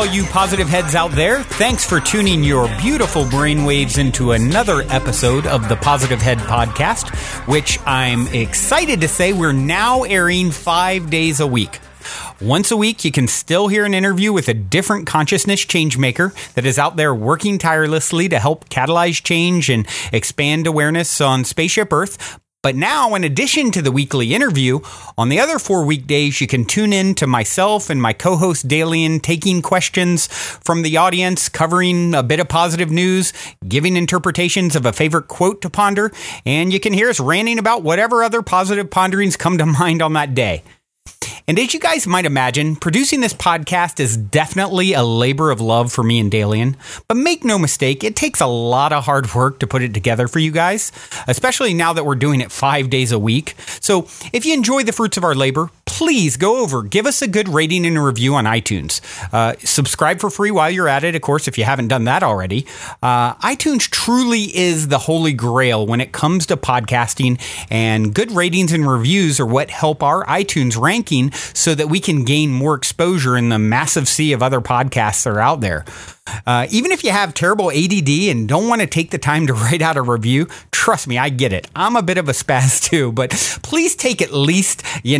all you positive heads out there. Thanks for tuning your beautiful brainwaves into another episode of the Positive Head Podcast, which I'm excited to say we're now airing 5 days a week. Once a week, you can still hear an interview with a different consciousness changemaker that is out there working tirelessly to help catalyze change and expand awareness on Spaceship Earth. But now, in addition to the weekly interview, on the other 4 weekdays, you can tune in to myself and my co-host Dalian taking questions from the audience, covering a bit of positive news, giving interpretations of a favorite quote to ponder, and you can hear us ranting about whatever other positive ponderings come to mind on that day. And as you guys might imagine, producing this podcast is definitely a labor of love for me and Dalian. But make no mistake, it takes a lot of hard work to put it together for you guys, especially now that we're doing it 5 days a week. So if you enjoy the fruits of our labor, please go over, give us a good rating and a review on iTunes. Subscribe for free while you're at it, of course, if you haven't done that already. iTunes truly is the holy grail when it comes to podcasting, and good ratings and reviews are what help our iTunes ranking so that we can gain more exposure in the massive sea of other podcasts that are out there. Even if you have terrible ADD and don't want to take the time to write out a review, trust me, I get it. I'm a bit of a spaz too, but please take at least, the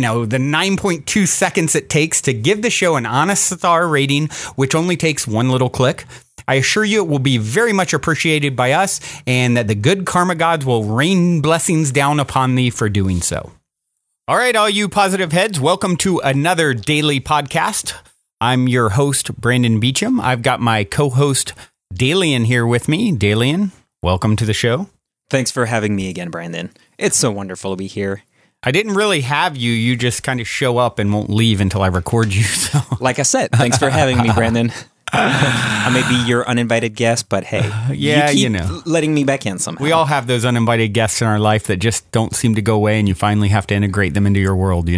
9.2 seconds it takes to give the show an honest star rating, which only takes one little click. I assure you it will be very much appreciated by us, and that the good karma gods will rain blessings down upon thee for doing so. All right, all you positive heads, welcome to another daily podcast. I'm your host, Brandon Beecham. I've got my co-host, Dalian, here with me. Dalian, welcome to the show. Thanks for having me again, Brandon. It's so wonderful to be here. I didn't really have you. You just kind of show up and won't leave until I record you. So. Like I said, thanks for having me, Brandon. I may be your uninvited guest, but hey, you keep letting me back in somehow. We all have those uninvited guests in our life that just don't seem to go away, and you finally have to integrate them into your world,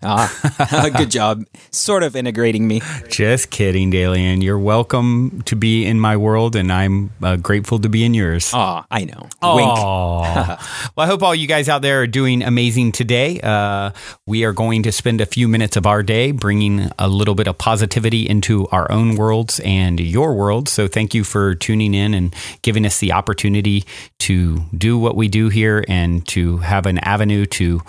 Good job. Sort of integrating me. Just kidding, Dalian. You're welcome to be in my world, and I'm grateful to be in yours. Oh, I know. Wink. Well, I hope all you guys out there are doing amazing today. We are going to spend a few minutes of our day bringing a little bit of positivity into our own worlds and your world. So thank you for tuning in and giving us the opportunity to do what we do here and to have an avenue to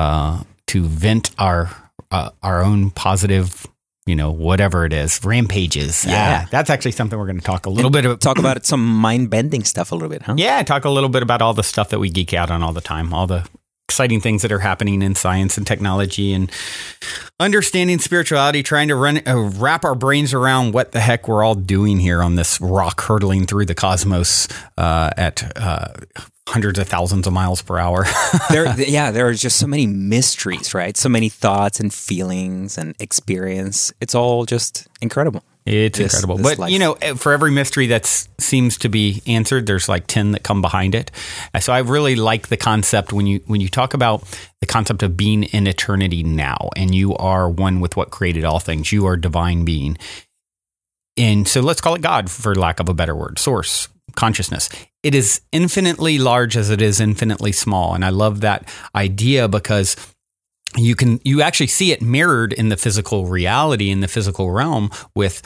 vent our own positive, whatever it is, rampages. Yeah. That's actually something we're going to talk a little bit about. Talk about some mind-bending stuff a little bit, huh? Yeah, talk a little bit about all the stuff that we geek out on all the time, all the exciting things that are happening in science and technology and understanding spirituality, trying to wrap our brains around what the heck we're all doing here on this rock hurtling through the cosmos at hundreds of thousands of miles per hour. There are just so many mysteries, right? So many thoughts and feelings and experience. It's all just incredible. It's incredible. But, life. For every mystery that seems to be answered, there's like 10 that come behind it. So I really like the concept when you talk about the concept of being in eternity now, and you are one with what created all things. You are divine being. And so let's call it God, for lack of a better word, source, consciousness. It is infinitely large as it is infinitely small. And I love that idea because you actually see it mirrored in the physical reality, in the physical realm with,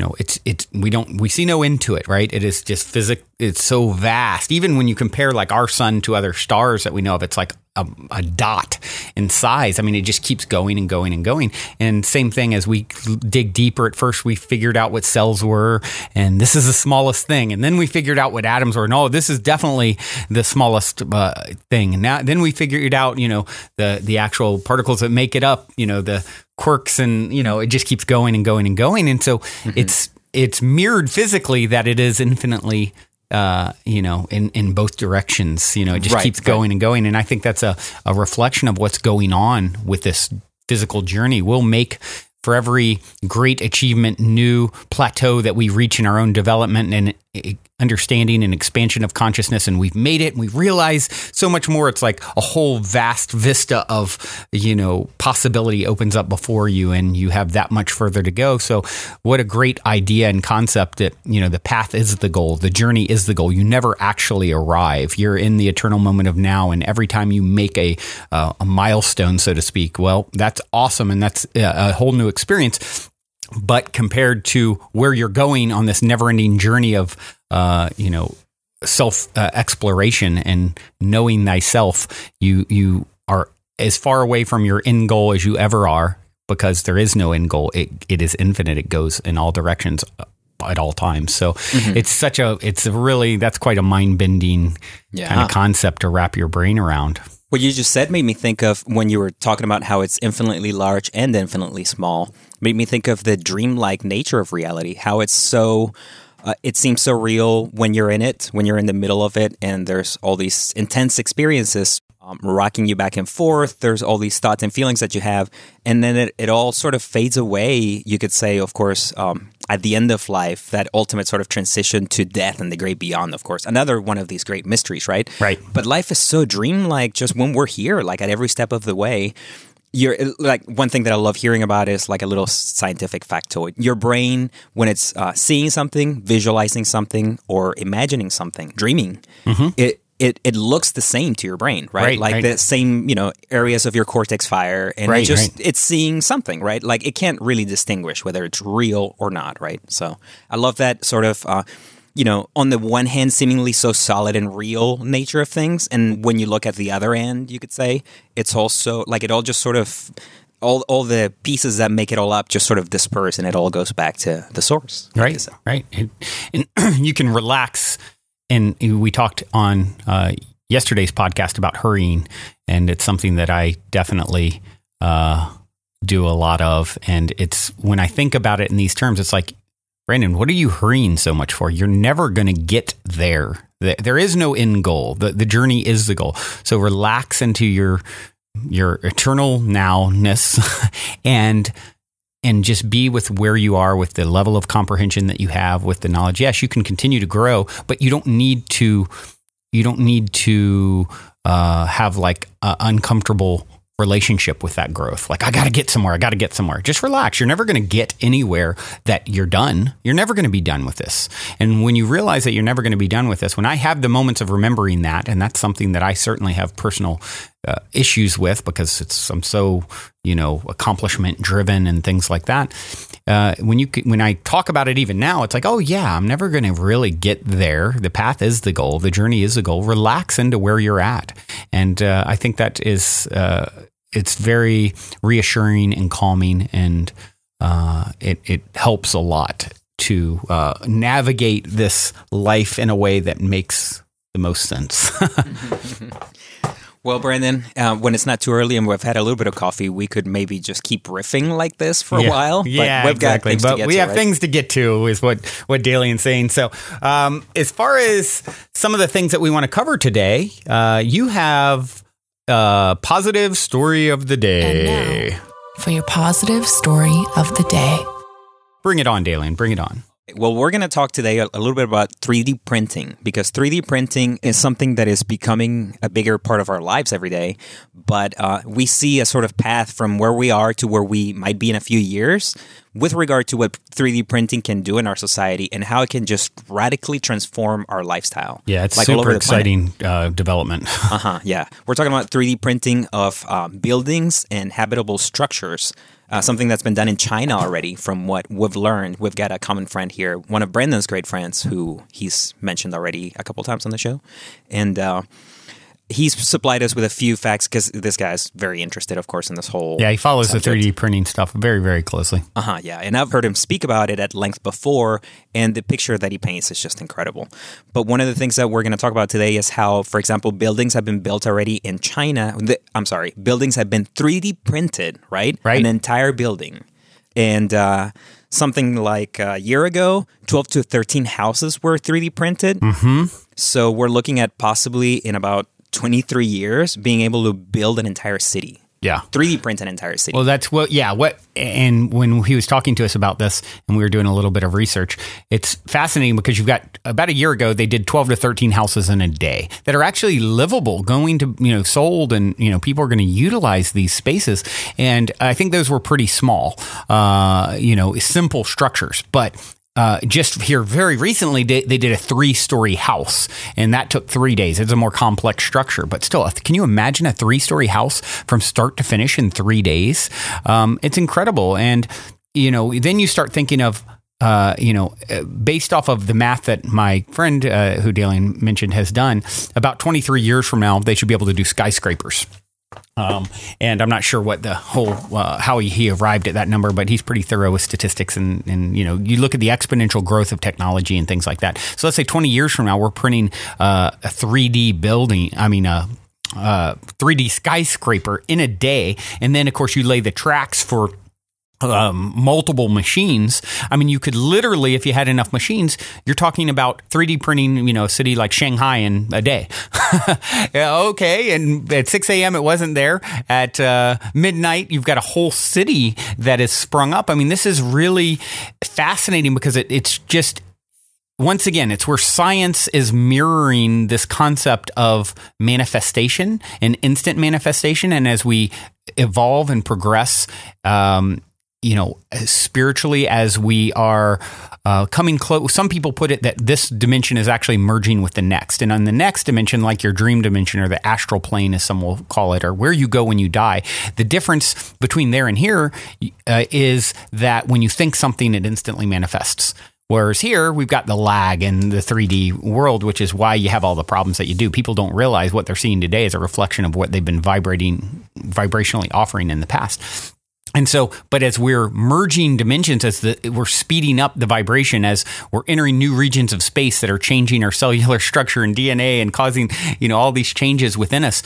we see no end to it, right? It is just it's so vast. Even when you compare like our sun to other stars that we know of, it's like a dot in size. I mean, it just keeps going and going and going. And same thing as we dig deeper. At first, we figured out what cells were, and this is the smallest thing. And then we figured out what atoms were. No, this is definitely the smallest thing. And then we figured out, the actual particles that make it up. The quarks, and it just keeps going and going and going. And so it's mirrored physically that it is infinitely. In both directions, it just keeps going and going. And I think that's a reflection of what's going on with this physical journey. We'll make, for every great achievement, new plateau that we reach in our own development and understanding and expansion of consciousness, and we've made it, and we realize so much more. It's like a whole vast vista of, possibility opens up before you, and you have that much further to go. So what a great idea and concept that, the path is the goal. The journey is the goal. You never actually arrive. You're in the eternal moment of now. And every time you make a milestone, so to speak, well, that's awesome. And that's a whole new experience. But compared to where you're going on this never-ending journey of, self exploration and knowing thyself, you are as far away from your end goal as you ever are, because there is no end goal. It is infinite. It goes in all directions at all times. So that's quite a mind-bending kind of concept to wrap your brain around. What you just said made me think of when you were talking about how it's infinitely large and infinitely small. Made me think of the dreamlike nature of reality, how it's so... it seems so real when you're in it, when you're in the middle of it, and there's all these intense experiences rocking you back and forth. There's all these thoughts and feelings that you have, and then it all sort of fades away, you could say, of course, at the end of life, that ultimate sort of transition to death and the great beyond, of course. Another one of these great mysteries, right? Right. But life is so dreamlike just when we're here, like at every step of the way. You're like, one thing that I love hearing about is like a little scientific factoid. Your brain, when it's seeing something, visualizing something, or imagining something, dreaming, it looks the same to your brain, right? The same, areas of your cortex fire, and it's seeing something, right? Like it can't really distinguish whether it's real or not, right? So I love that sort of on the one hand, seemingly so solid and real nature of things. And when you look at the other end, you could say it's also like it all just sort of, all the pieces that make it all up just sort of disperse, and it all goes back to the source. Right. And you can relax. And we talked on yesterday's podcast about hurrying, and it's something that I definitely do a lot of. And it's, when I think about it in these terms, it's like, Brandon, what are you hurrying so much for? You're never going to get there. There is no end goal. The journey is the goal. So relax into your eternal nowness and just be with where you are, with the level of comprehension that you have, with the knowledge. Yes, you can continue to grow, but you don't need to have like an uncomfortable relationship with that growth. Like, I got to get somewhere. Just relax. You're never going to get anywhere that you're done. You're never going to be done with this. And when you realize that you're never going to be done with this, when I have the moments of remembering that, and that's something that I certainly have personal issues with, because I'm so, accomplishment driven and things like that. When I talk about it even now, it's like, oh yeah, I'm never going to really get there. The path is the goal. The journey is the goal. Relax into where you're at. And I think that is, it's very reassuring and calming, and it helps a lot to navigate this life in a way that makes the most sense. Well, Brandon, when it's not too early and we've had a little bit of coffee, we could maybe just keep riffing like this for a while. Yeah, but exactly. But we have things to get to, is what Dalian's saying. So as far as some of the things that we want to cover today, you have a positive story of the day. And now, for your positive story of the day. Bring it on, Dalian. Bring it on. Well, we're going to talk today a little bit about 3D printing, because 3D printing is something that is becoming a bigger part of our lives every day. But we see a sort of path from where we are to where we might be in a few years with regard to what 3D printing can do in our society and how it can just radically transform our lifestyle. Yeah, it's like super exciting development. Yeah. We're talking about 3D printing of buildings and habitable structures. Something that's been done in China already, from what we've learned. We've got a common friend here, one of Brandon's great friends, who he's mentioned already a couple times on the show. And he's supplied us with a few facts, because this guy's very interested, of course, in this whole Yeah, he follows subject. the 3D printing stuff very, very closely. Yeah. And I've heard him speak about it at length before, and the picture that he paints is just incredible. But one of the things that we're going to talk about today is how, for example, buildings have been built already in China. Buildings have been 3D printed, right? An entire building. And something like a year ago, 12 to 13 houses were 3D printed. Mm-hmm. So we're looking at possibly in about 23 years being able to build an entire city. Yeah. 3D print an entire city. Well, that's and when he was talking to us about this and we were doing a little bit of research, it's fascinating because you've got, about a year ago, they did 12 to 13 houses in a day that are actually livable, going to, sold, and, people are going to utilize these spaces. And I think those were pretty small, simple structures, but just here very recently, they did a 3-story house, and that took 3 days. It's a more complex structure, but still, can you imagine a 3-story house from start to finish in 3 days? It's incredible. And then you start thinking of, based off of the math that my friend who Dalian mentioned has done, about 23 years from now, they should be able to do skyscrapers. And I'm not sure what the whole how he arrived at that number, but he's pretty thorough with statistics. And you look at the exponential growth of technology and things like that. So let's say 20 years from now, we're printing a 3D building. I mean, 3D skyscraper in a day. And then, of course, you lay the tracks for multiple machines. I mean, you could literally, if you had enough machines, you're talking about 3D printing, a city like Shanghai in a day. Okay. And at 6 a.m. it wasn't there. At midnight, you've got a whole city that is sprung up. I mean, this is really fascinating because it's just, once again, it's where science is mirroring this concept of manifestation and instant manifestation. And as we evolve and progress, spiritually, as we are coming close, some people put it that this dimension is actually merging with the next. And on the next dimension, like your dream dimension or the astral plane, as some will call it, or where you go when you die, the difference between there and here is that when you think something, it instantly manifests. Whereas here, we've got the lag in the 3D world, which is why you have all the problems that you do. People don't realize what they're seeing today is a reflection of what they've been vibrationally offering in the past. And so, but as we're merging dimensions, we're speeding up the vibration, as we're entering new regions of space that are changing our cellular structure and DNA and causing, all these changes within us,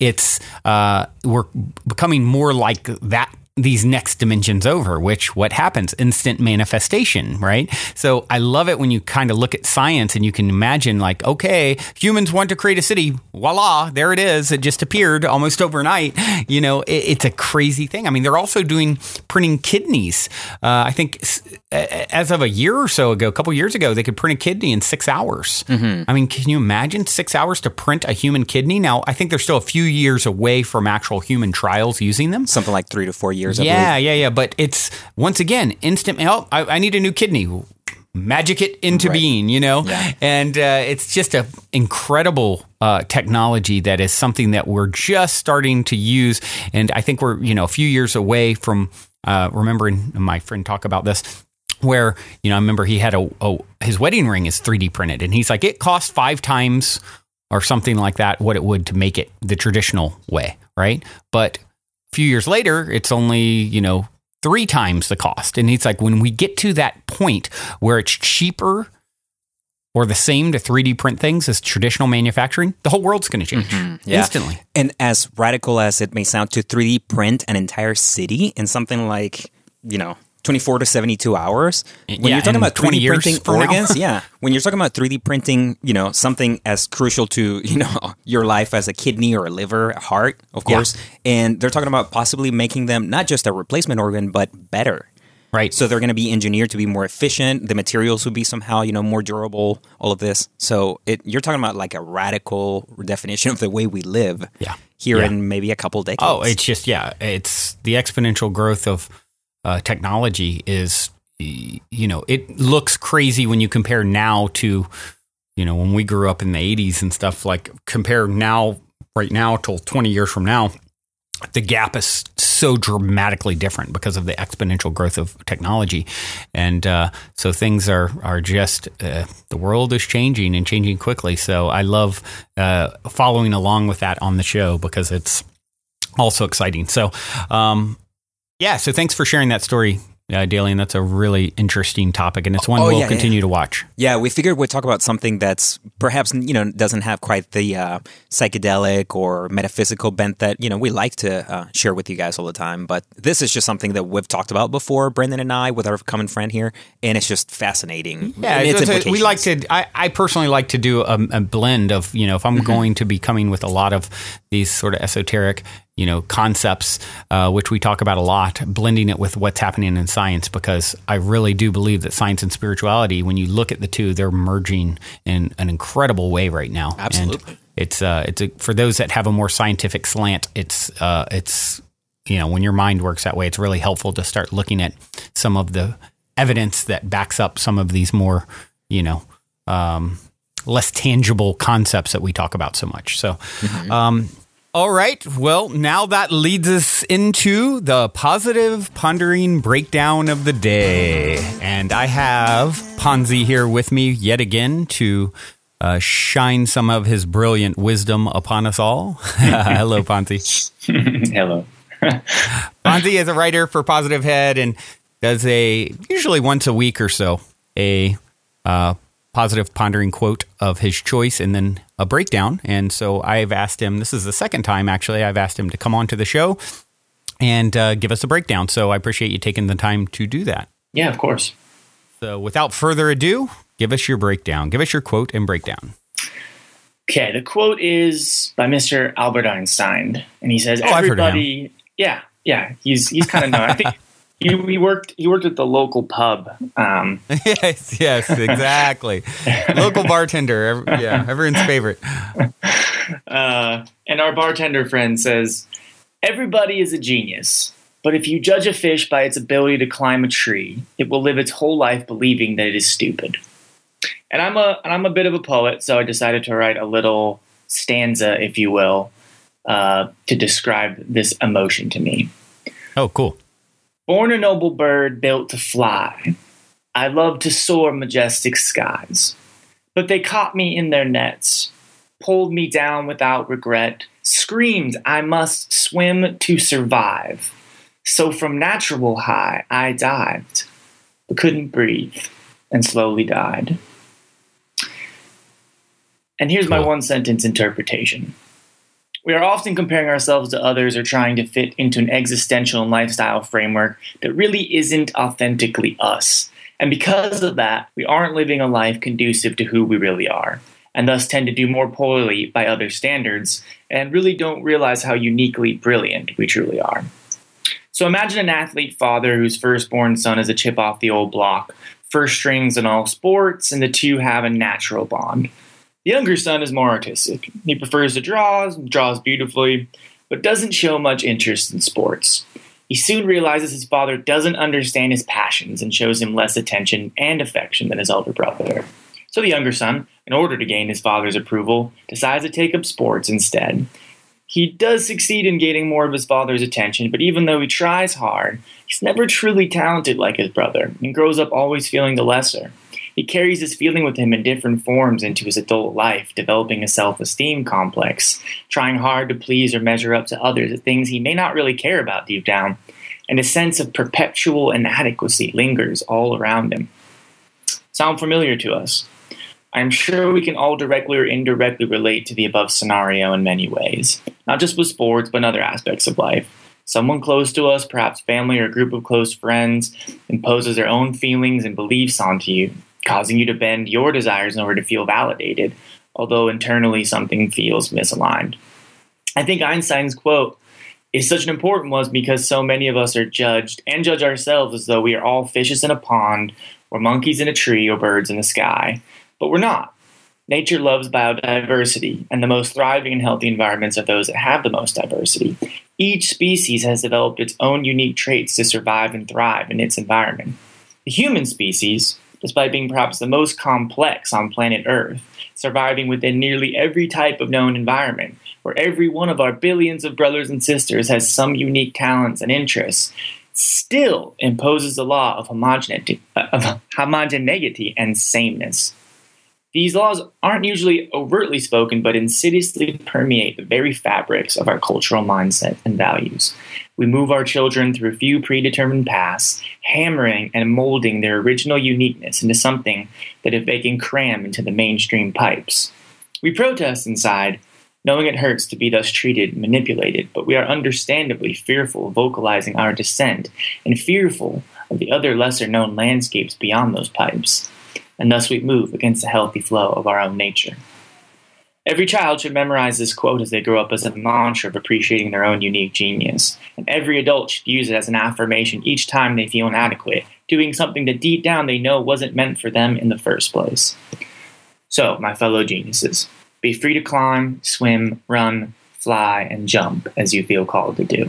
we're becoming more like that. These next dimensions over, what happens? Instant manifestation, right? So I love it when you kind of look at science and you can imagine like, okay, humans want to create a city. Voila, there it is. It just appeared almost overnight. It's a crazy thing. I mean, they're also printing kidneys. I think as of a year or so ago, a couple years ago, they could print a kidney in 6 hours. Mm-hmm. I mean, can you imagine 6 hours to print a human kidney? Now, I think they're still a few years away from actual human trials using them. Something like 3 to 4 years. Yeah. But it's, once again, instant. I need a new kidney. Magic it into being, Yeah. And it's just an incredible technology that is something that we're just starting to use. And I think we're, a few years away from remembering my friend talk about this, where, I remember he had his wedding ring is 3D printed. And he's like, it cost 5 times or something like that what it would to make it the traditional way, right? But few years later, it's only, 3 times the cost. And it's like, when we get to that point where it's cheaper or the same to 3D print things as traditional manufacturing, the whole world's going to change instantly. And as radical as it may sound, to 3D print an entire city in something like, 24 to 72 hours. When you're talking about 20 years printing organs, when you're talking about 3D printing, something as crucial to, your life as a kidney or a liver, a heart, of course. And they're talking about possibly making them not just a replacement organ, but better. Right. So they're going to be engineered to be more efficient. The materials will be somehow, more durable, all of this. So you're talking about like a radical definition of the way we live here in maybe a couple decades. Oh, it's just, it's the exponential growth of technology is, it looks crazy when you compare now to, when we grew up in the 80s and stuff, like compare right now till 20 years from now, the gap is so dramatically different because of the exponential growth of technology. And so things are just, the world is changing and changing quickly. So I love following along with that on the show because it's also exciting. So, so thanks for sharing that story, Dalian. That's a really interesting topic, and it's one we'll continue to watch. Yeah, we figured we'd talk about something that's perhaps, doesn't have quite the psychedelic or metaphysical bent that, we like to share with you guys all the time. But this is just something that we've talked about before, Brendan and I, with our common friend here, and it's just fascinating. Yeah, we like to, I personally like to do a blend of, if I'm going to be coming with a lot of these sort of esoteric concepts, which we talk about a lot, blending it with what's happening in science, because I really do believe that science and spirituality, when you look at the two, they're merging in an incredible way right now. Absolutely. And for those that have a more scientific slant, it's when your mind works that way, it's really helpful to start looking at some of the evidence that backs up some of these more, less tangible concepts that we talk about so much. So, All right. Well, now that leads us into the positive pondering breakdown of the day. And I have Ponzi here with me yet again to shine some of his brilliant wisdom upon us all. Hello, Ponzi. Hello. Ponzi is a writer for Positive Head and does usually once a week or so, a positive pondering quote of his choice and then a breakdown. And so I've asked him, this is the second time actually, I've asked him to come on to the show and give us a breakdown. So I appreciate you taking the time to do that. Yeah, of course. So without further ado, give us your breakdown. Give us your quote and breakdown. Okay, the quote is by Mr. Albert Einstein. And he says, I've heard of him. Yeah, he's kind of known. I think he worked at the local pub. Yes, exactly. Local bartender, everyone's favorite. And our bartender friend says, everybody is a genius, but if you judge a fish by its ability to climb a tree, it will live its whole life believing that it is stupid. And I'm a bit of a poet, so I decided to write a little stanza, if you will, to describe this emotion to me. Oh, cool. Born a noble bird built to fly, I love to soar majestic skies. But they caught me in their nets, pulled me down without regret, screamed I must swim to survive. So from natural high I dived, but couldn't breathe and slowly died. And here's my one sentence interpretation. We are often comparing ourselves to others or trying to fit into an existential and lifestyle framework that really isn't authentically us. And because of that, we aren't living a life conducive to who we really are, and thus tend to do more poorly by other standards, and really don't realize how uniquely brilliant we truly are. So imagine an athlete father whose firstborn son is a chip off the old block, first strings in all sports, and the two have a natural bond. The younger son is more artistic. He prefers to draws beautifully, but doesn't show much interest in sports. He soon realizes his father doesn't understand his passions and shows him less attention and affection than his elder brother. So the younger son, in order to gain his father's approval, decides to take up sports instead. He does succeed in gaining more of his father's attention, but even though he tries hard, he's never truly talented like his brother and grows up always feeling the lesser. He carries this feeling with him in different forms into his adult life, developing a self-esteem complex, trying hard to please or measure up to others at things he may not really care about deep down, and a sense of perpetual inadequacy lingers all around him. Sound familiar to us? I'm sure we can all directly or indirectly relate to the above scenario in many ways, not just with sports, but in other aspects of life. Someone close to us, perhaps family or a group of close friends, imposes their own feelings and beliefs onto you, causing you to bend your desires in order to feel validated, although internally something feels misaligned. I think Einstein's quote is such an important one because so many of us are judged and judge ourselves as though we are all fishes in a pond, or monkeys in a tree, or birds in the sky. But we're not. Nature loves biodiversity, and the most thriving and healthy environments are those that have the most diversity. Each species has developed its own unique traits to survive and thrive in its environment. The human species, despite being perhaps the most complex on planet Earth, surviving within nearly every type of known environment, where every one of our billions of brothers and sisters has some unique talents and interests, still imposes the law of homogeneity and sameness. These laws aren't usually overtly spoken, but insidiously permeate the very fabrics of our cultural mindset and values. We move our children through a few predetermined paths, hammering and molding their original uniqueness into something that if they can cram into the mainstream pipes. We protest inside, knowing it hurts to be thus treated and manipulated, but we are understandably fearful of vocalizing our dissent and fearful of the other lesser-known landscapes beyond those pipes. And thus we move against the healthy flow of our own nature. Every child should memorize this quote as they grow up as a mantra of appreciating their own unique genius. And every adult should use it as an affirmation each time they feel inadequate, doing something that deep down they know wasn't meant for them in the first place. So, my fellow geniuses, be free to climb, swim, run, fly, and jump as you feel called to do.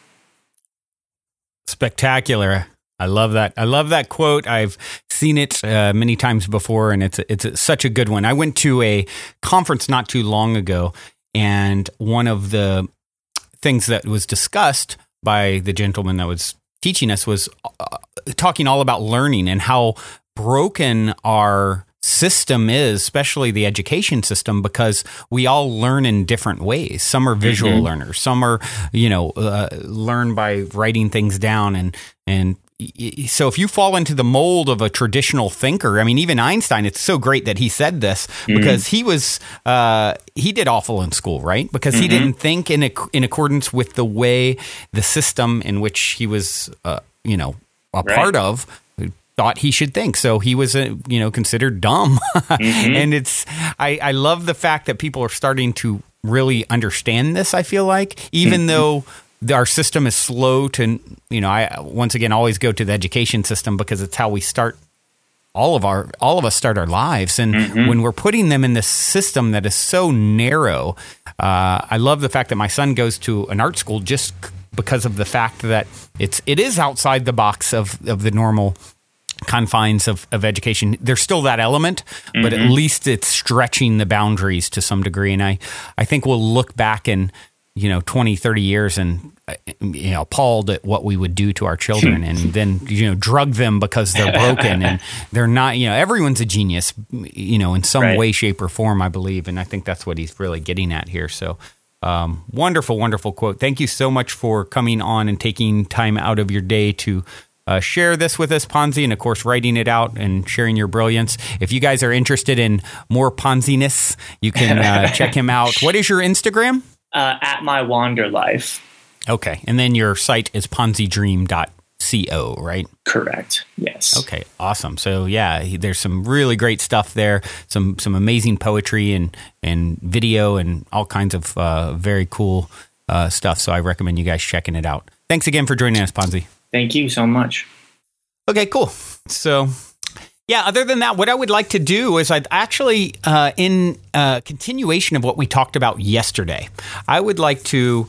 Spectacular. I love that. I love that quote. I've seen it many times before, and it's such a good one. I went to a conference not too long ago, And one of the things that was discussed by the gentleman that was teaching us was talking all about learning and how broken our system is, especially the education system, because we all learn in different ways. Some are visual learners, some are, learn by writing things down. And so if you fall into the mold of a traditional thinker, I mean, even Einstein, it's so great that he said this because he did awful in school, right? Because he didn't think in accordance with the way the system in which he was, part of, thought he should think. So he was, considered dumb. And I love the fact that people are starting to really understand this, I feel like, even though our system is slow to, I once again always go to the education system because it's how we start all of us start our lives. And when we're putting them in this system that is so narrow, I love the fact that my son goes to an art school just because of the fact that it is outside the box of the normal confines of education. There's still that element, but at least it's stretching the boundaries to some degree. And I think we'll look back in, 20, 30 years and, appalled at what we would do to our children and then, drug them because they're broken and they're not, everyone's a genius, in some way, shape or form, I believe. And I think that's what he's really getting at here. So, wonderful, wonderful quote. Thank you so much for coming on and taking time out of your day to share this with us, Ponzi, and of course, writing it out and sharing your brilliance. If you guys are interested in more Ponziness, you can check him out. What is your Instagram? At My Wander Life. Okay. And then your site is ponzidream.co, right? Correct. Yes. Okay. Awesome. So yeah, there's some really great stuff there. Some amazing poetry and video and all kinds of very cool stuff. So I recommend you guys checking it out. Thanks again for joining us, Ponzi. Thank you so much. Okay, cool. So, yeah, other than that, what I would like to do is I'd actually, in continuation of what we talked about yesterday, I would like to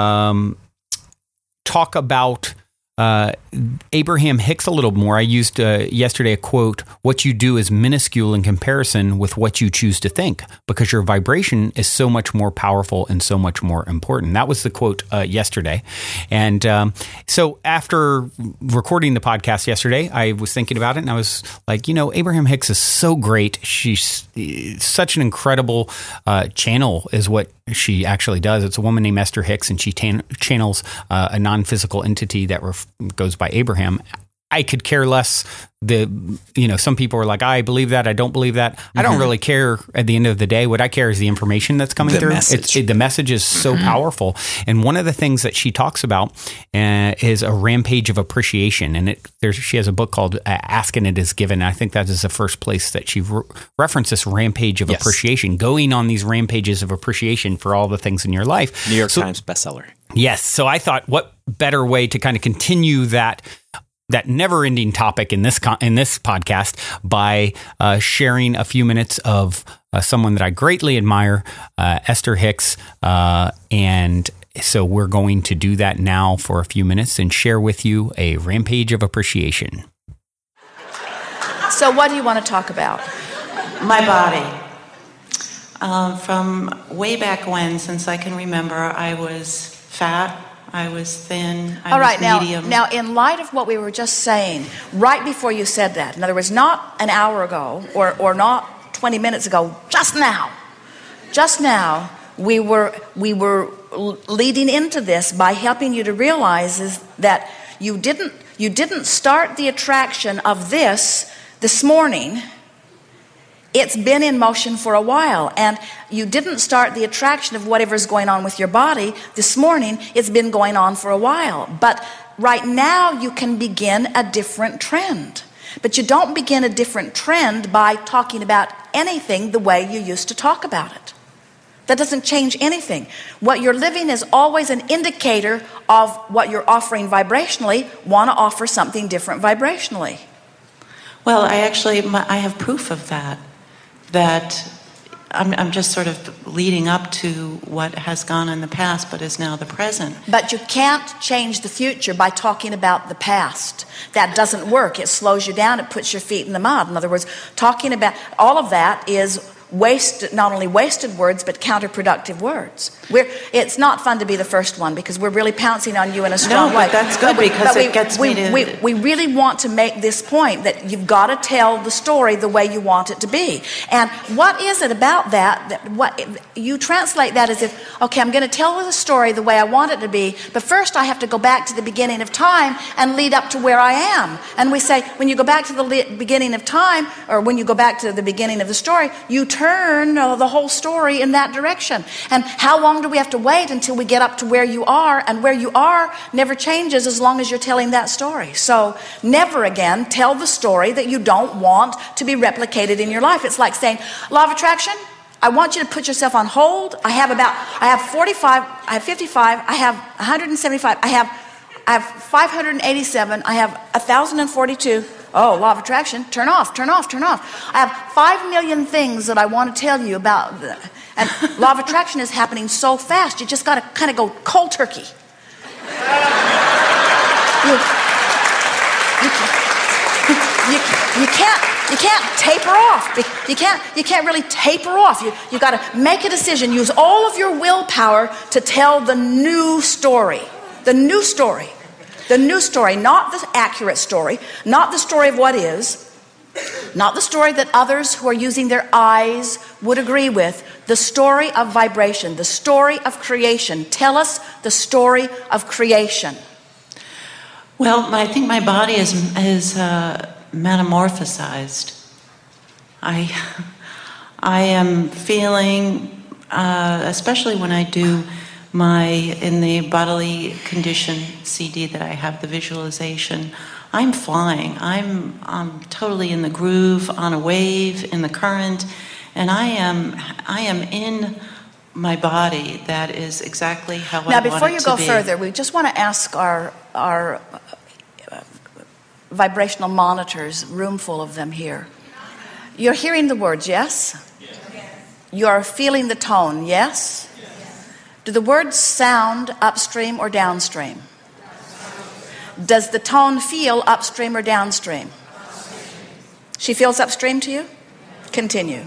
talk about Abraham Hicks a little more. I used yesterday a quote, "What you do is minuscule in comparison with what you choose to think, because your vibration is so much more powerful and so much more important." That was the quote yesterday. And so after recording the podcast yesterday, I was thinking about it and I was like, Abraham Hicks is so great. She's such an incredible channel is what she actually does. It's a woman named Esther Hicks, and she channels a non-physical entity that goes by Abraham. I could care less. Some people are like, I believe that. I don't believe that. I don't really care at the end of the day. What I care is the information that's coming through. The message is so powerful. And one of the things that she talks about is a rampage of appreciation. And she has a book called Ask and It Is Given. I think that is the first place that she referenced this rampage of appreciation, going on these rampages of appreciation for all the things in your life. New York Times bestseller. Yes. So I thought, what better way to kind of continue that never-ending topic in this podcast by sharing a few minutes of someone that I greatly admire, Esther Hicks, and so we're going to do that now for a few minutes and share with you a rampage of appreciation. So what do you want to talk about? My body. From way back when, since I can remember, I was fat, I was thin, I was medium. Now, in light of what we were just saying, right before you said that, in other words, not an hour ago or not 20 minutes ago, just now, we were leading into this by helping you to realize is that you didn't start the attraction of this morning. It's been in motion for a while, and you didn't start the attraction of whatever's going on with your body this morning. It's been going on for a while. But right now, you can begin a different trend. But you don't begin a different trend by talking about anything the way you used to talk about it. That doesn't change anything. What you're living is always an indicator of what you're offering vibrationally. Want to offer something different vibrationally. Well, I have proof of that. That I'm just sort of leading up to what has gone in the past but is now the present. But you can't change the future by talking about the past. That doesn't work. It slows you down. It puts your feet in the mud. In other words, talking about all of that is not only wasted words, but counterproductive words. It's not fun to be the first one because we're really pouncing on you in a strong way. No, but that's good because it gets me to... We really want to make this point that you've got to tell the story the way you want it to be. And what is it about that what you translate that as if, okay, I'm going to tell the story the way I want it to be, but first I have to go back to the beginning of time and lead up to where I am. And we say, when you go back to the beginning of time, or when you go back to the beginning of the story, you turn the whole story in that direction. And how long do we have to wait until we get up to where you are? And where you are never changes as long as you're telling that story. So never again tell the story that you don't want to be replicated in your life. It's like saying, law of attraction, I want you to put yourself on hold. I have 45, I have 55, I have 175, I have 587, I have 1,042. Oh, law of attraction, turn off. I have 5 million things that I want to tell you about. And law of attraction is happening so fast, you just got to kind of go cold turkey. You can't taper off. You can't really taper off. You got to make a decision. Use all of your willpower to tell the new story. The new story. The new story, not the accurate story, not the story of what is, not the story that others who are using their eyes would agree with, the story of vibration, the story of creation. Tell us the story of creation. Well, I think my body is metamorphosized. I am feeling, especially when I do in the bodily condition CD that I have, the visualization, I'm flying. I'm totally in the groove, on a wave, in the current, and I am in my body. That is exactly how I want it to be. Now, before you go further, we just want to ask our vibrational monitors, room full of them here. You're hearing the words, yes? Yes. You're feeling the tone, yes? Do the words sound upstream or downstream? Does the tone feel upstream or downstream? She feels upstream to you? Continue.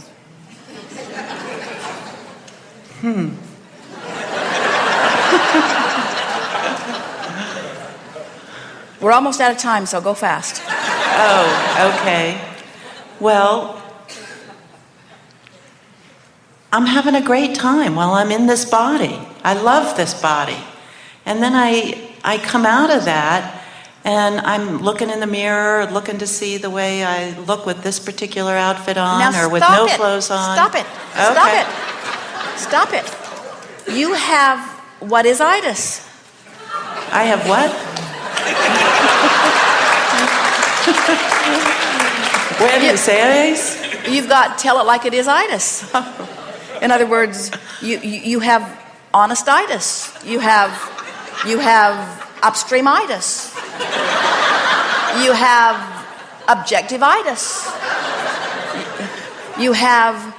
We're almost out of time, so go fast. Oh, okay. Well, I'm having a great time while I'm in this body. I love this body. And then I come out of that and I'm looking in the mirror, looking to see the way I look with this particular outfit on now or with no clothes on. Stop it. Okay. Stop it. You have, what is itis? I have what? Where do you say it? You've got tell it like it is itis. In other words, you have honestitis. You have upstreamitis. You have objectivitis. You have.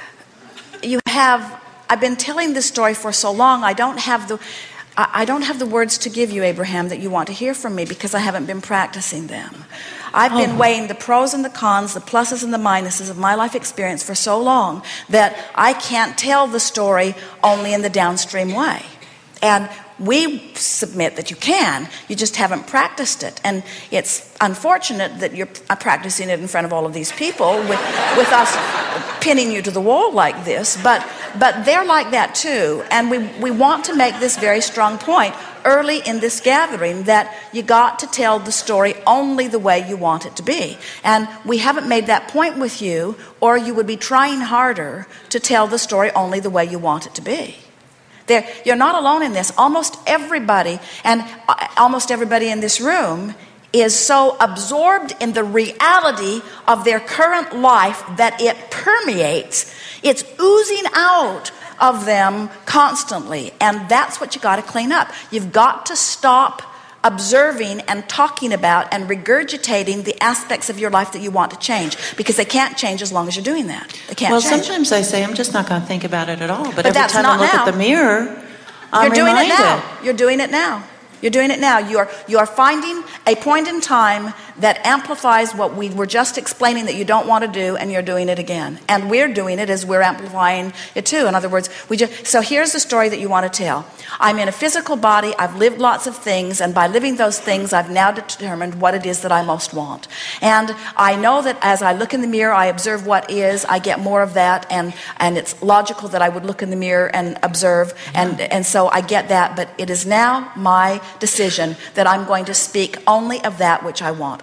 I've been telling this story for so long. I don't have the words to give you, Abraham, that you want to hear from me because I haven't been practicing them. I've been weighing the pros and the cons, the pluses and the minuses of my life experience for so long that I can't tell the story only in the downstream way. And we submit that you can, you just haven't practiced it. And it's unfortunate that you're practicing it in front of all of these people with us pinning you to the wall like this, but they're like that too. And we want to make this very strong point early in this gathering that you got to tell the story only the way you want it to be. And we haven't made that point with you, or you would be trying harder to tell the story only the way you want it to be. You're not alone in this. Almost everybody in this room is so absorbed in the reality of their current life that it permeates. It's oozing out of them constantly. And that's what you got to clean up. You've got to stop observing and talking about and regurgitating the aspects of your life that you want to change, because they can't change as long as you're doing that. They can't change. Well, sometimes I say I'm just not going to think about it at all. But every that's time not I look now. at the mirror, I'm You're doing reminded. it now. You're doing it now. You're doing it now. You are finding a point in time that amplifies what we were just explaining that you don't want to do, and you're doing it again. And we're doing it as we're amplifying it too. In other words, so here's the story that you want to tell. I'm in a physical body. I've lived lots of things, and by living those things, I've now determined what it is that I most want. And I know that as I look in the mirror, I observe what is. I get more of that, and it's logical that I would look in the mirror and observe, and so I get that. But it is now my decision that I'm going to speak only of that which I want.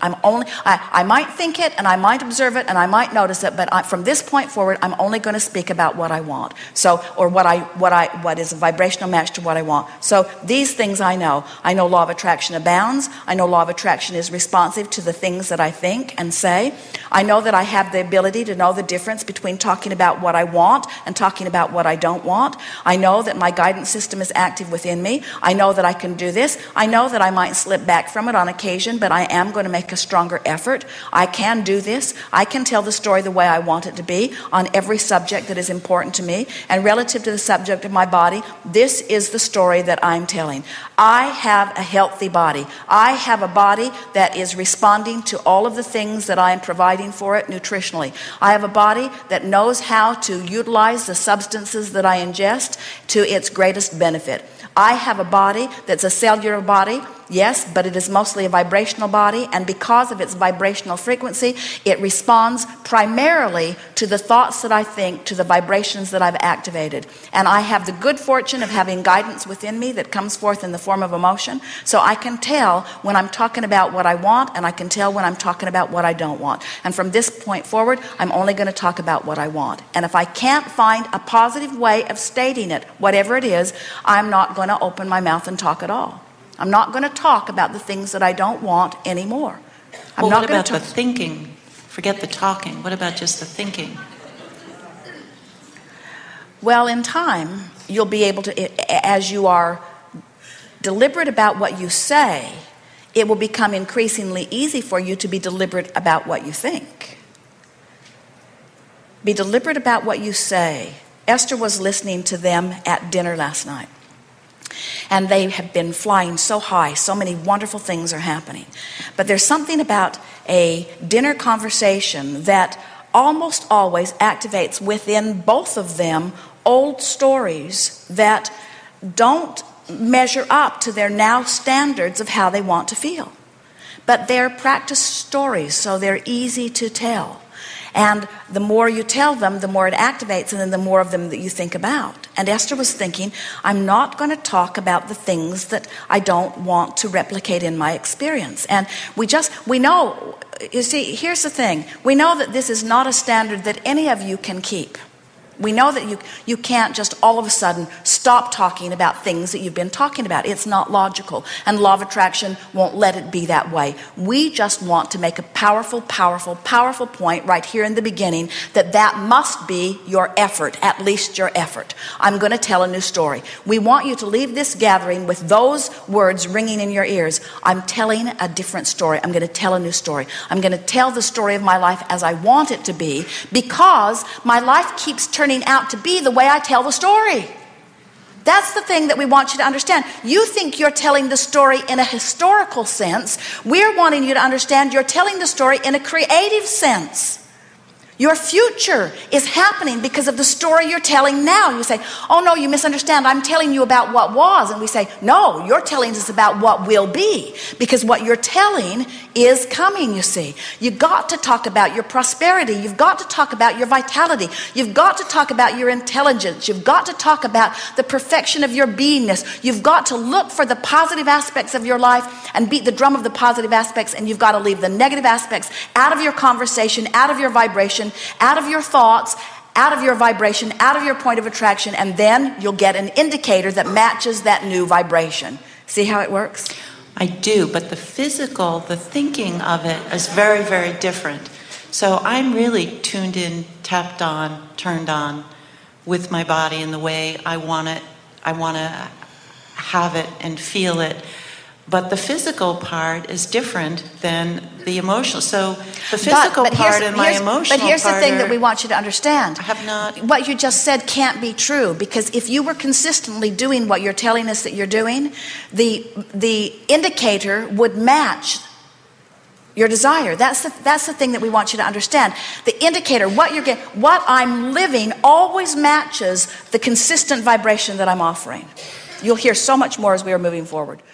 I might think it, and I might observe it, and I might notice it, but from this point forward, I'm only going to speak about what I want. So, or what is a vibrational match to what I want. So these things I know. I know law of attraction abounds. I know law of attraction is responsive to the things that I think and say. I know that I have the ability to know the difference between talking about what I want and talking about what I don't want. I know that my guidance system is active within me. I know that I can do this. I know that I might slip back from it on occasion, but I am going to make a stronger effort. I can do this. I can tell the story the way I want it to be on every subject that is important to me. And relative to the subject of my body, this is the story that I'm telling. I have a healthy body. I have a body that is responding to all of the things that I am providing for it nutritionally. I have a body that knows how to utilize the substances that I ingest to its greatest benefit. I have a body that's a cellular body, yes, but it is mostly a vibrational body, and because of its vibrational frequency, it responds primarily to the thoughts that I think, to the vibrations that I've activated. And I have the good fortune of having guidance within me that comes forth in the form of emotion, so I can tell when I'm talking about what I want, and I can tell when I'm talking about what I don't want. And from this point forward, I'm only going to talk about what I want. And if I can't find a positive way of stating it, whatever it is, I'm not going to open my mouth and talk at all. I'm not going to talk about the things that I don't want anymore. Well, what about the thinking? Forget the talking. What about just the thinking? Well, in time, you'll be able to, as you are deliberate about what you say, it will become increasingly easy for you to be deliberate about what you think. Be deliberate about what you say. Esther was listening to them at dinner last night. And they have been flying so high. So many wonderful things are happening. But there's something about a dinner conversation that almost always activates within both of them old stories that don't measure up to their now standards of how they want to feel. But they're practiced stories, so they're easy to tell. And the more you tell them, the more it activates, and then the more of them that you think about. And Esther was thinking, I'm not going to talk about the things that I don't want to replicate in my experience. And we know, you see, here's the thing. We know that this is not a standard that any of you can keep. We know that you can't just all of a sudden stop talking about things that you've been talking about. It's not logical. And law of attraction won't let it be that way. We just want to make a powerful, powerful, powerful point right here in the beginning that must be your effort, at least your effort. I'm going to tell a new story. We want you to leave this gathering with those words ringing in your ears. I'm telling a different story. I'm going to tell a new story. I'm going to tell the story of my life as I want it to be, because my life keeps turning out to be the way I tell the story. That's the thing that we want you to understand. You think you're telling the story in a historical sense. We're wanting you to understand you're telling the story in a creative sense. Your future is happening because of the story you're telling now. You say, oh no, you misunderstand. I'm telling you about what was. And we say, no, you're telling us about what will be. Because what you're telling is coming, you see. You've got to talk about your prosperity. You've got to talk about your vitality. You've got to talk about your intelligence. You've got to talk about the perfection of your beingness. You've got to look for the positive aspects of your life and beat the drum of the positive aspects. And you've got to leave the negative aspects out of your conversation, out of your vibration, out of your thoughts, out of your vibration, out of your point of attraction, and then you'll get an indicator that matches that new vibration. See how it works? I do, but the physical, the thinking of it is very, very different. So I'm really tuned in, tapped on, turned on with my body in the way I want it. I want to have it and feel it. But the physical part is different than the emotional. So the physical part and my emotional part. But here's the thing that we want you to understand. I have not. What you just said can't be true, because if you were consistently doing what you're telling us that you're doing, the indicator would match your desire. That's the thing that we want you to understand. The indicator, what I'm living, always matches the consistent vibration that I'm offering. You'll hear so much more as we are moving forward.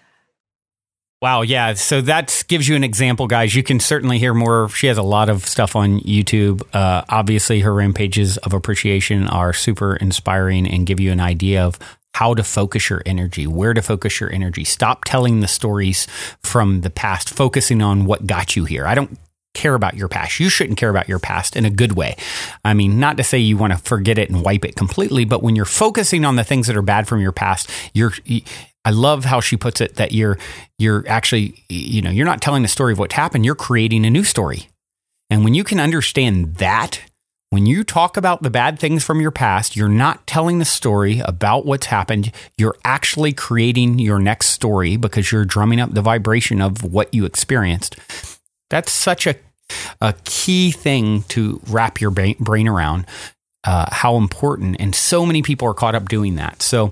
Wow, yeah. So that gives you an example, guys. You can certainly hear more. She has a lot of stuff on YouTube. Obviously, her rampages of appreciation are super inspiring and give you an idea of how to focus your energy, where to focus your energy. Stop telling the stories from the past, focusing on what got you here. I don't care about your past. You shouldn't care about your past in a good way. I mean, not to say you want to forget it and wipe it completely, but when you're focusing on the things that are bad from your past, I love how she puts it, that you're actually, you're not telling the story of what happened. You're creating a new story. And when you can understand that, when you talk about the bad things from your past, you're not telling the story about what's happened. You're actually creating your next story because you're drumming up the vibration of what you experienced. That's such a key thing to wrap your brain around, how important. And so many people are caught up doing that. So,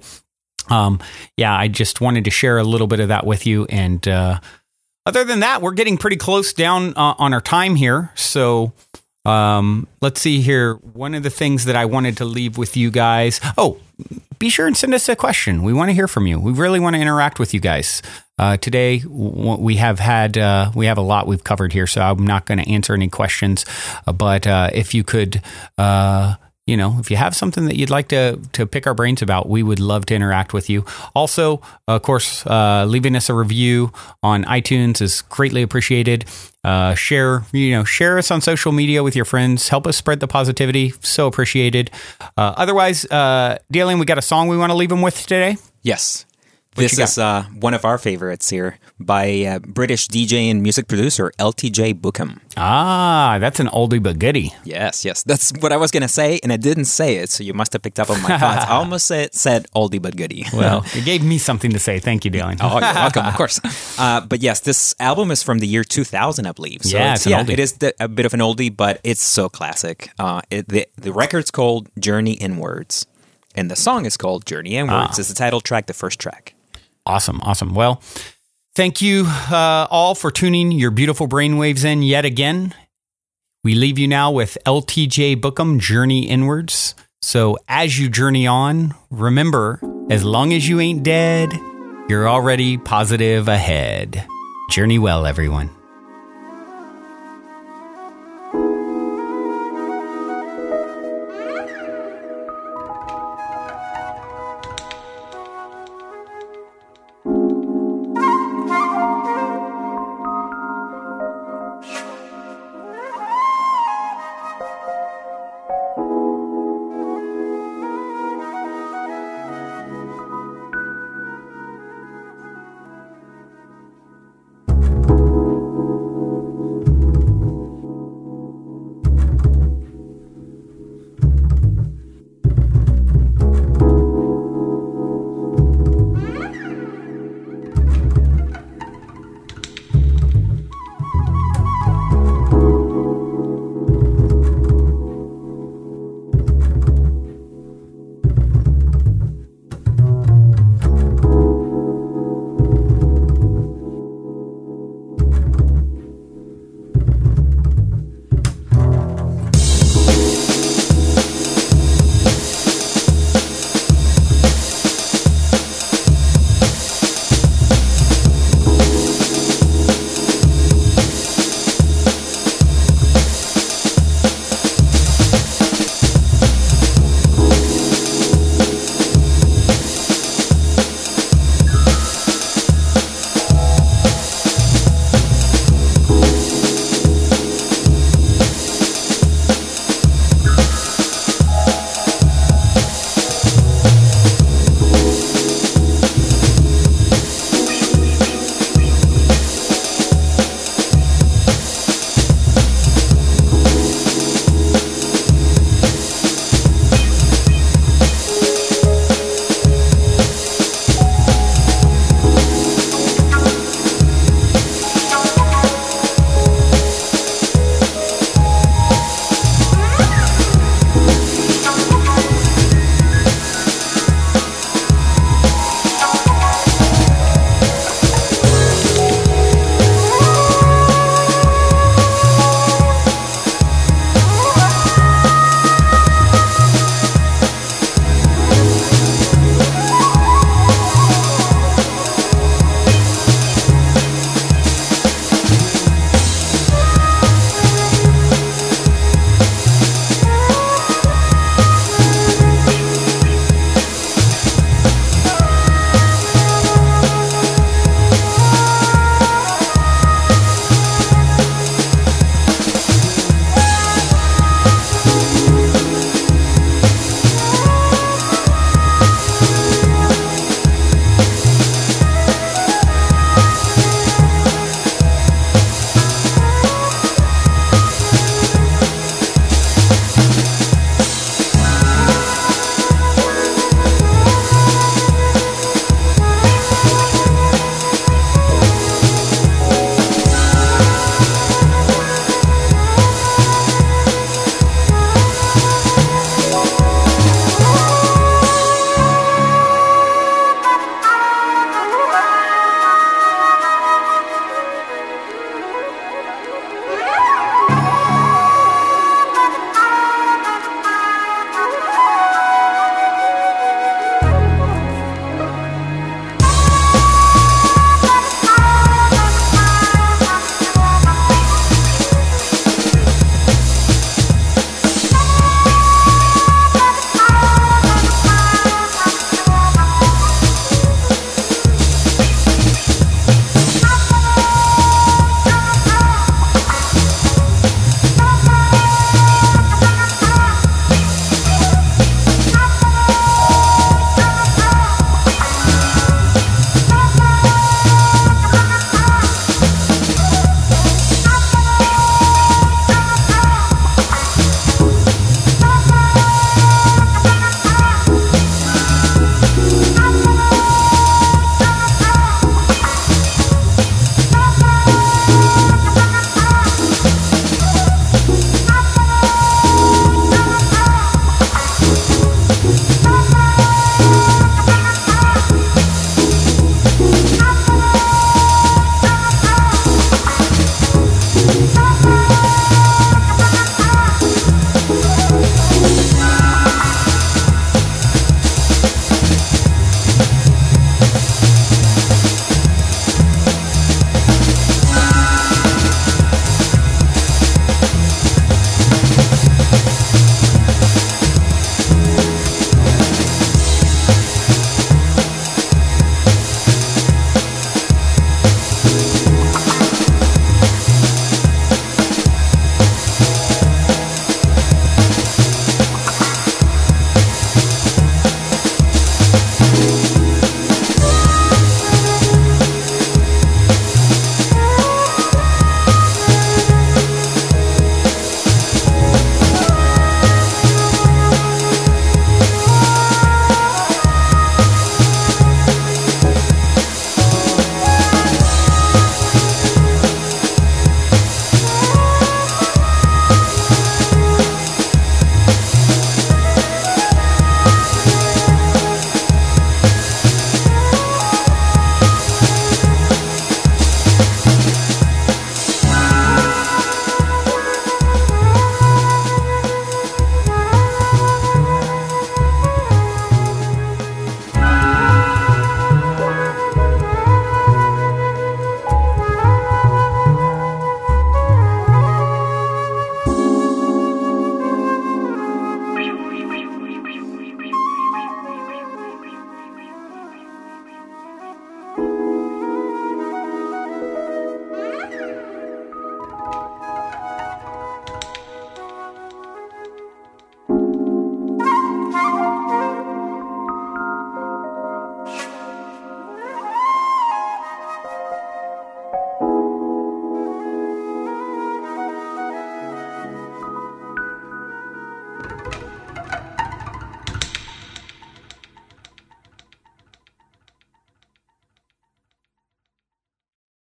I just wanted to share a little bit of that with you. And other than that, we're getting pretty close down on our time here. So let's see here. One of the things that I wanted to leave with you guys. Oh, be sure and send us a question. We want to hear from you. We really want to interact with you guys. Today, we have a lot we've covered here, so I'm not going to answer any questions. But if you could... if you have something that you'd like to pick our brains about, we would love to interact with you. Also, of course, leaving us a review on iTunes is greatly appreciated. Share us on social media with your friends. Help us spread the positivity. So appreciated. Otherwise, Dalian, we got a song we want to leave them with today? Yes. This is one of our favorites here by British DJ and music producer LTJ Bookham. Ah, that's an oldie but goodie. Yes. That's what I was going to say, and I didn't say it, so you must have picked up on my thoughts. I almost said oldie but goodie. Well, it gave me something to say. Thank you, Dalian. Oh, you're welcome, of course. But yes, this album is from the year 2000, I believe. So it's an oldie. It is a bit of an oldie, but it's so classic. The record's called Journey Inwards, and the song is called Journey Inwards. It's the title track, the first track. Awesome. Well, thank you all for tuning your beautiful brainwaves in yet again. We leave you now with LTJ Bookham, Journey Inwards. So as you journey on, remember, as long as you ain't dead, you're already positive ahead. Journey well, everyone.